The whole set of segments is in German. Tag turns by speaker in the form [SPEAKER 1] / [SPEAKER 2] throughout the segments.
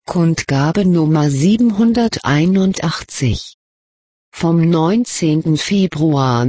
[SPEAKER 1] Kundgabe Nummer 781 vom 19. Februar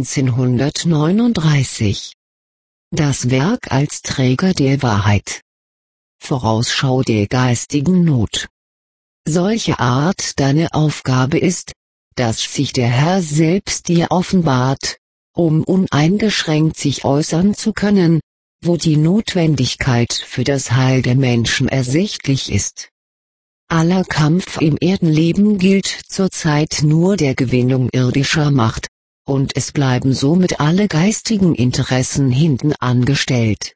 [SPEAKER 1] 1939. Das Werk als Träger der Wahrheit. Vorausschau der geistigen Not. Solche Art deine Aufgabe ist, dass sich der Herr selbst dir offenbart, um uneingeschränkt sich äußern zu können, wo die Notwendigkeit für das Heil der Menschen ersichtlich ist. Aller Kampf im Erdenleben gilt zurzeit nur der Gewinnung irdischer Macht, und es bleiben somit alle geistigen Interessen hinten angestellt.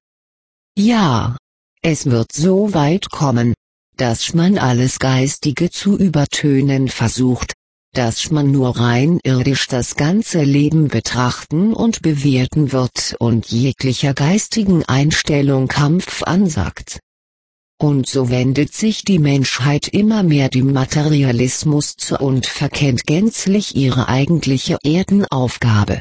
[SPEAKER 1] Ja, es wird so weit kommen, dass man alles Geistige zu übertönen versucht, dass man nur rein irdisch das ganze Leben betrachten und bewerten wird und jeglicher geistigen Einstellung Kampf ansagt. Und so wendet sich die Menschheit immer mehr dem Materialismus zu und verkennt gänzlich ihre eigentliche Erdenaufgabe.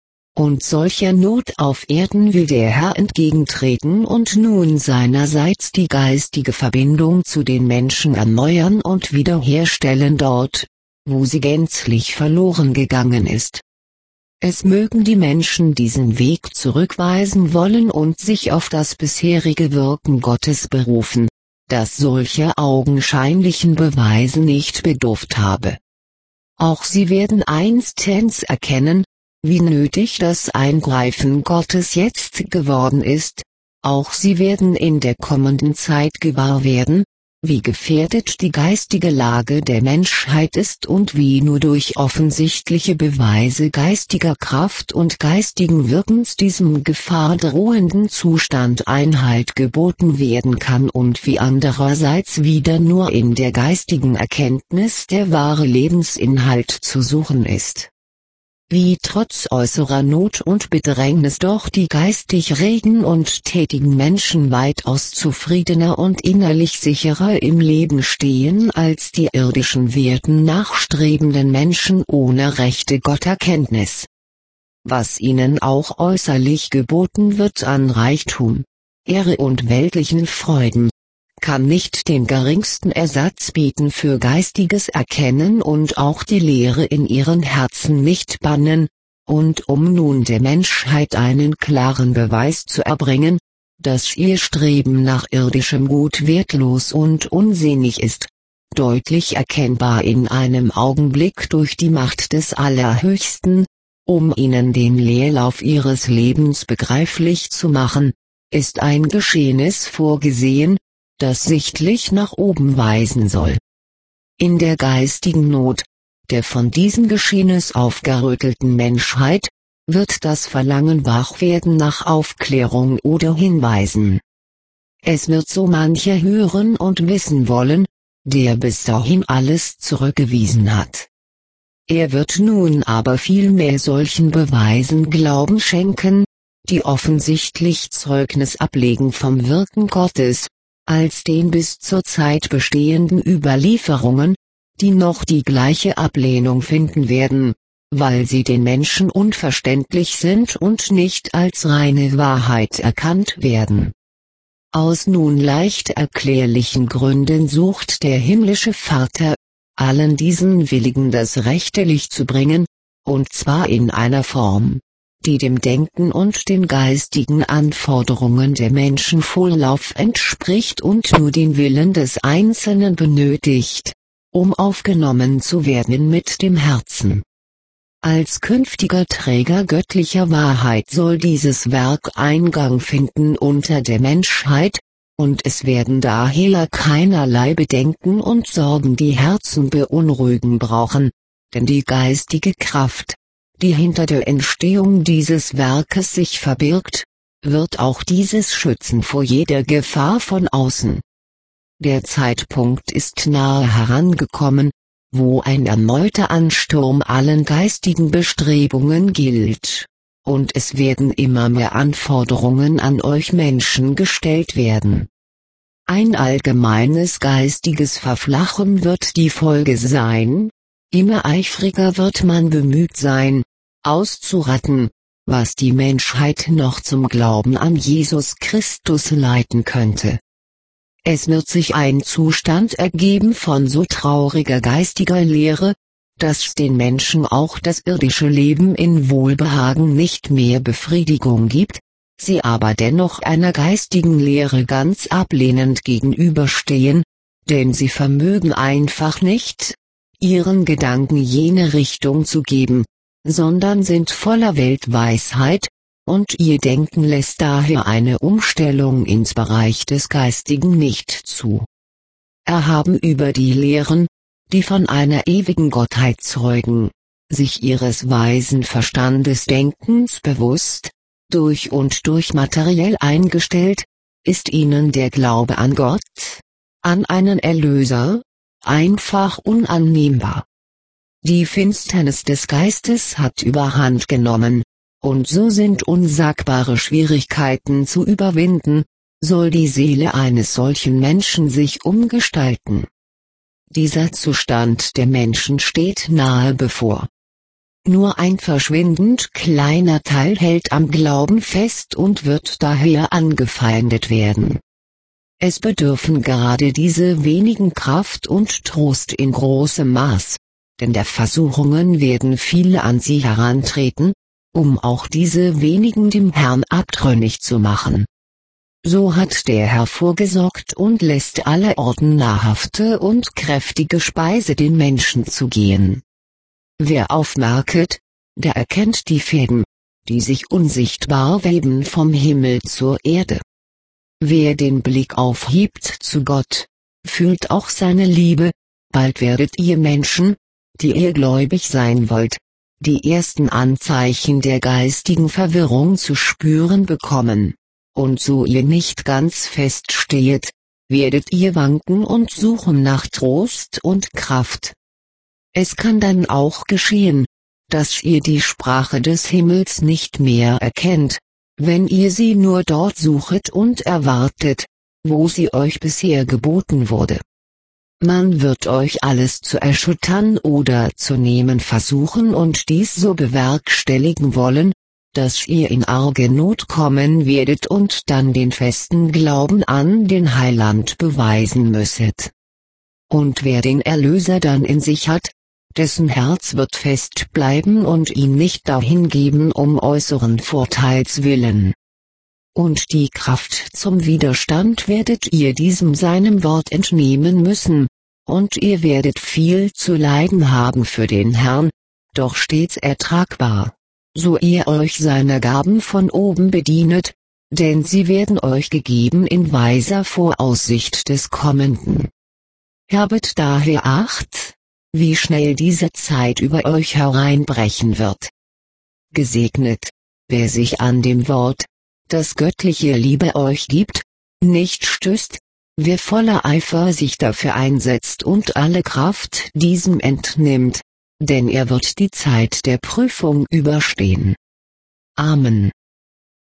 [SPEAKER 1] Und solcher Not auf Erden will der Herr entgegentreten und nun seinerseits die geistige Verbindung zu den Menschen erneuern und wiederherstellen dort, wo sie gänzlich verloren gegangen ist. Es mögen die Menschen diesen Weg zurückweisen wollen und sich auf das bisherige Wirken Gottes berufen, das solcher augenscheinlichen Beweise nicht bedurft habe. Auch sie werden einstens erkennen, wie nötig das Eingreifen Gottes jetzt geworden ist, auch sie werden in der kommenden Zeit gewahr werden, wie gefährdet die geistige Lage der Menschheit ist und wie nur durch offensichtliche Beweise geistiger Kraft und geistigen Wirkens diesem gefahrdrohenden Zustand Einhalt geboten werden kann und wie andererseits wieder nur in der geistigen Erkenntnis der wahre Lebensinhalt zu suchen ist. Wie trotz äußerer Not und Bedrängnis doch die geistig regen und tätigen Menschen weitaus zufriedener und innerlich sicherer im Leben stehen als die irdischen Werten nachstrebenden Menschen ohne rechte Gotterkenntnis. Was ihnen auch äußerlich geboten wird an Reichtum, Ehre und weltlichen Freuden, kann nicht den geringsten Ersatz bieten für geistiges Erkennen und auch die Lehre in ihren Herzen nicht bannen, und um nun der Menschheit einen klaren Beweis zu erbringen, dass ihr Streben nach irdischem Gut wertlos und unsinnig ist, deutlich erkennbar in einem Augenblick durch die Macht des Allerhöchsten, um ihnen den Leerlauf ihres Lebens begreiflich zu machen, ist ein Geschehnis vorgesehen, das sichtlich nach oben weisen soll. In der geistigen Not, der von diesem Geschehnis aufgerüttelten Menschheit, wird das Verlangen wach werden nach Aufklärung oder Hinweisen. Es wird so mancher hören und wissen wollen, der bis dahin alles zurückgewiesen hat. Er wird nun aber vielmehr solchen Beweisen Glauben schenken, die offensichtlich Zeugnis ablegen vom Wirken Gottes, als den bis zur Zeit bestehenden Überlieferungen, die noch die gleiche Ablehnung finden werden, weil sie den Menschen unverständlich sind und nicht als reine Wahrheit erkannt werden. Aus nun leicht erklärlichen Gründen sucht der himmlische Vater, allen diesen Willigen das rechte Licht zu bringen, und zwar in einer Form, die dem Denken und den geistigen Anforderungen der Menschen vollauf entspricht und nur den Willen des Einzelnen benötigt, um aufgenommen zu werden mit dem Herzen. Als künftiger Träger göttlicher Wahrheit soll dieses Werk Eingang finden unter der Menschheit, und es werden daher keinerlei Bedenken und Sorgen die Herzen beunruhigen brauchen, denn die geistige Kraft, die hinter der Entstehung dieses Werkes sich verbirgt, wird auch dieses schützen vor jeder Gefahr von außen. Der Zeitpunkt ist nahe herangekommen, wo ein erneuter Ansturm allen geistigen Bestrebungen gilt, und es werden immer mehr Anforderungen an euch Menschen gestellt werden. Ein allgemeines geistiges Verflachen wird die Folge sein, immer eifriger wird man bemüht sein, auszurotten, was die Menschheit noch zum Glauben an Jesus Christus leiten könnte. Es wird sich ein Zustand ergeben von so trauriger geistiger Leere, dass den Menschen auch das irdische Leben in Wohlbehagen nicht mehr Befriedigung gibt, sie aber dennoch einer geistigen Leere ganz ablehnend gegenüberstehen, denn sie vermögen einfach nicht, ihren Gedanken jene Richtung zu geben, sondern sind voller Weltweisheit, und ihr Denken lässt daher eine Umstellung ins Bereich des Geistigen nicht zu. Erhaben über die Lehren, die von einer ewigen Gottheit zeugen, sich ihres weisen Verstandes Denkens bewusst, durch und durch materiell eingestellt, ist ihnen der Glaube an Gott, an einen Erlöser, einfach unannehmbar. Die Finsternis des Geistes hat überhand genommen, und so sind unsagbare Schwierigkeiten zu überwinden, soll die Seele eines solchen Menschen sich umgestalten. Dieser Zustand der Menschen steht nahe bevor. Nur ein verschwindend kleiner Teil hält am Glauben fest und wird daher angefeindet werden. Es bedürfen gerade diese wenigen Kraft und Trost in großem Maß, denn der Versuchungen werden viele an sie herantreten, um auch diese wenigen dem Herrn abtrünnig zu machen. So hat der Herr vorgesorgt und lässt allerorten nahrhafte und kräftige Speise den Menschen zugehen. Wer aufmerket, der erkennt die Fäden, die sich unsichtbar weben vom Himmel zur Erde. Wer den Blick aufhebt zu Gott, fühlt auch seine Liebe, bald werdet ihr Menschen, die ihr gläubig sein wollt, die ersten Anzeichen der geistigen Verwirrung zu spüren bekommen, und so ihr nicht ganz fest stehet, werdet ihr wanken und suchen nach Trost und Kraft. Es kann dann auch geschehen, dass ihr die Sprache des Himmels nicht mehr erkennt, wenn ihr sie nur dort suchet und erwartet, wo sie euch bisher geboten wurde. Man wird euch alles zu erschüttern oder zu nehmen versuchen und dies so bewerkstelligen wollen, dass ihr in arge Not kommen werdet und dann den festen Glauben an den Heiland beweisen müsset. Und wer den Erlöser dann in sich hat, dessen Herz wird fest bleiben und ihn nicht dahingeben um äußeren Vorteils willen. Und die Kraft zum Widerstand werdet ihr diesem seinem Wort entnehmen müssen, und ihr werdet viel zu leiden haben für den Herrn, doch stets ertragbar, so ihr euch seiner Gaben von oben bedienet, denn sie werden euch gegeben in weiser Voraussicht des Kommenden. Habet daher Acht, wie schnell diese Zeit über euch hereinbrechen wird. Gesegnet, wer sich an dem Wort, das göttliche Liebe euch gibt, nicht stößt, wer voller Eifer sich dafür einsetzt und alle Kraft diesem entnimmt, denn er wird die Zeit der Prüfung überstehen. Amen.